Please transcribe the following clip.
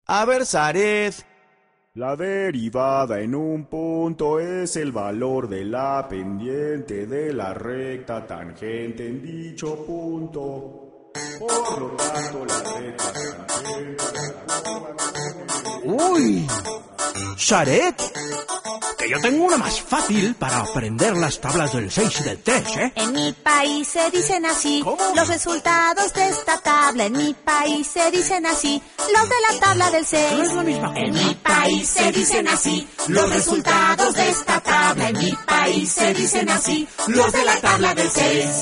A ver, Zaret. La derivada en un punto es el valor de la pendiente de la recta tangente en dicho punto. Por lo tanto, la recta tangente... ¡Uy! ¡Zaret! Que yo tengo una más fácil para aprender las tablas del 6 y del 3, ¿eh? En mi país se dicen así. ¿Cómo? Los resultados de esta tabla. En mi país se dicen así. Los de la tabla del 6. No es la misma cosa. En mi país se dicen así. Los resultados de esta tabla. En mi país se dicen así. Los de la tabla del 6.